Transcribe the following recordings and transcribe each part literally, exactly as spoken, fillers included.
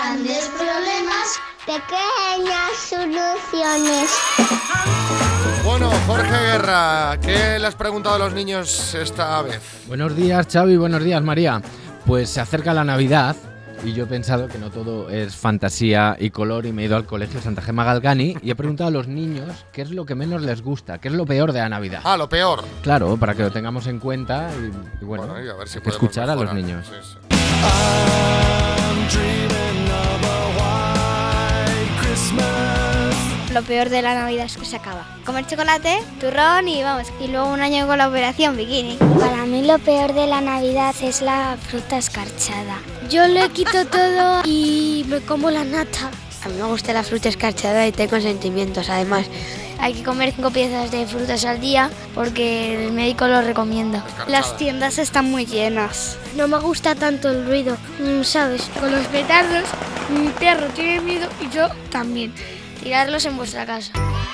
Grandes problemas, pequeñas soluciones. Bueno, Jorge Guerra, ¿qué le has preguntado a los niños esta vez? Buenos días, Xavi, buenos días, María. Pues se acerca la Navidad y yo he pensado que no todo es fantasía y color y me he ido al colegio Santa Gema Galgani y he preguntado a los niños qué es lo que menos les gusta, qué es lo peor de la Navidad. Ah, lo peor. Claro, para que lo tengamos en cuenta y, y bueno, Bueno, y a ver si hay que podemos escuchar mejorar. a los niños. Sí, sí. Lo peor de la Navidad es que se acaba. Comer chocolate, turrón y vamos. Y luego un año con la operación bikini. Para mí lo peor de la Navidad es la fruta escarchada. Yo le quito todo y me como la nata. A mí me gusta la fruta escarchada y tengo sentimientos. Además, Hay que comer cinco piezas de frutas al día porque el médico lo recomienda. Las tiendas están muy llenas. No me gusta tanto el ruido, ¿sabes? Con los petardos, mi perro tiene miedo y yo también. Tirarlos en vuestra casa.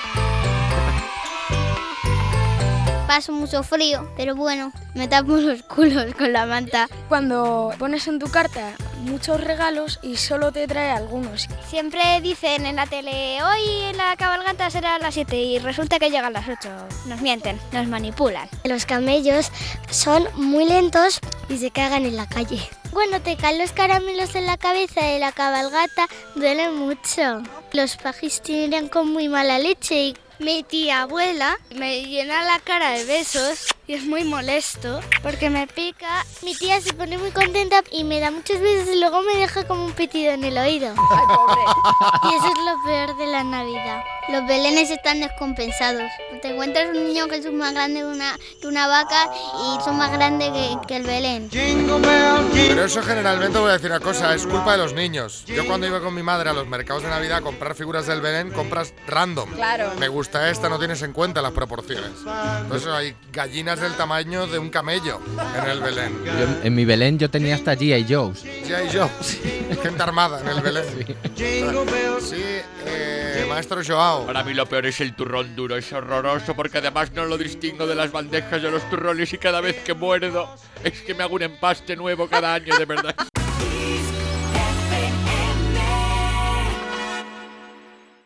Paso mucho frío, pero bueno, me tapo los culos con la manta. Cuando pones en tu carta muchos regalos y solo te trae algunos. Siempre dicen en la tele, hoy en la cabalgata será a las siete y resulta que llegan a las ocho. Nos mienten, nos manipulan. Los camellos son muy lentos y se cagan en la calle. Cuando te caen los caramelos en la cabeza de la cabalgata, duele mucho. Los pajis tiran con muy mala leche y mi tía abuela me llena la cara de besos y es muy molesto porque me pica. Mi tía se pone muy contenta y me da muchos besos y luego me deja como un pitido en el oído. Ay, pobre. Y eso es lo peor de la Navidad. Los belenes están descompensados. Te encuentras un niño que es más grande que una, que una vaca y son más grandes que, que el belén. Pero eso generalmente, voy a decir una cosa, es culpa de los niños. Yo cuando iba con mi madre a los mercados de Navidad a comprar figuras del Belén, compras random. Claro. Me gusta esta, no tienes en cuenta las proporciones. Entonces hay gallinas del tamaño de un camello en el Belén. Yo, en mi Belén yo tenía hasta G I Joes. Ya y yo, gente armada en el Belén. Sí, eh, maestro Joao. Para mí lo peor es el turrón duro, es horroroso porque además no lo distingo de las bandejas de los turrones y cada vez que muerdo es que me hago un empaste nuevo cada año, de verdad.